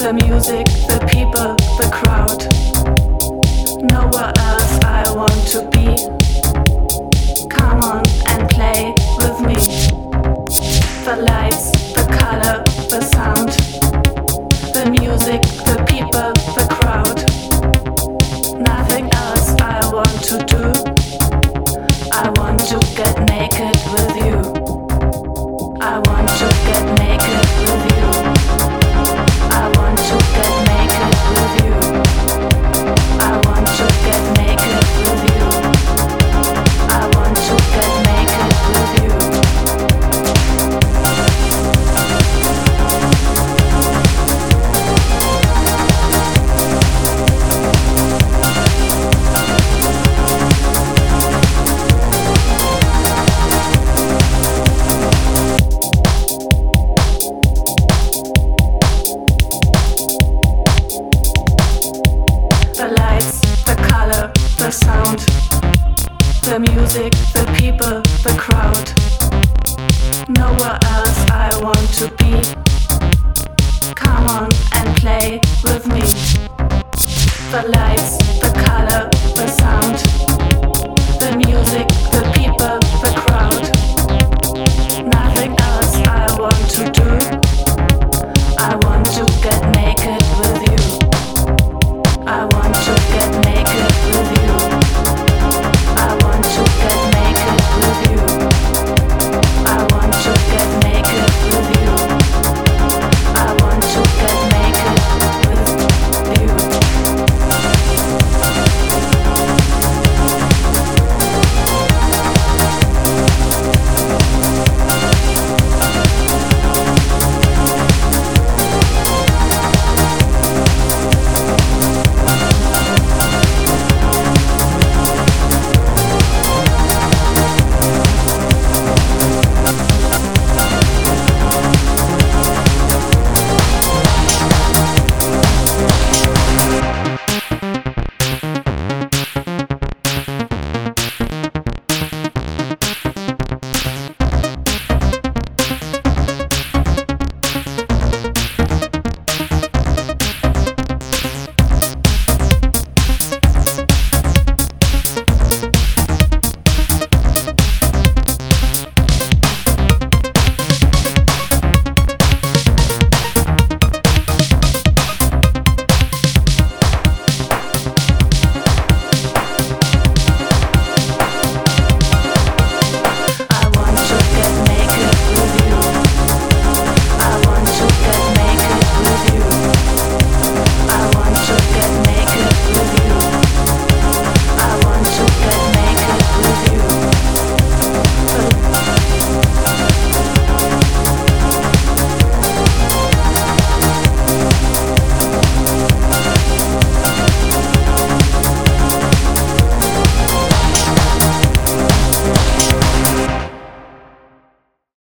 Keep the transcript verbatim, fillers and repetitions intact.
The music, the people, the crowd. Nowhere else I want to be. Come on and play with me. The lights, the color, the sound. The music, the people, the crowd. Nothing else I want to do. I want to get naked with you. I want to get naked with you. I want to get naked with you. I want to get naked with you. I want to get naked with you. The sound, the music, the people, the crowd. Nowhere else I want to be. Come on and play with me. The lights, the color, the sound, the music,